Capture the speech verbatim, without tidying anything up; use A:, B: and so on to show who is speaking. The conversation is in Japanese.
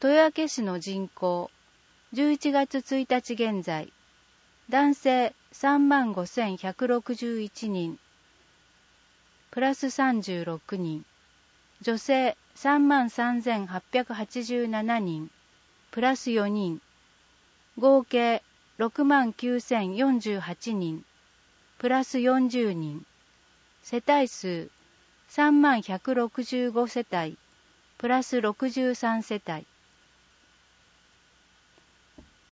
A: 豊明市の人口、じゅういちがつついたち現在、男性さんまんごせんひゃくろくじゅういちにん、プラスさんじゅうろくにん、女性さんまんさんぜんはっぴゃくはちじゅうななにん、プラスよにん、合計ろくまんきゅうせんよんじゅうはちにん、プラスよんじゅうにん、世帯数さんまんひゃくろくじゅうごせたい、プラスろくじゅうさんせたい。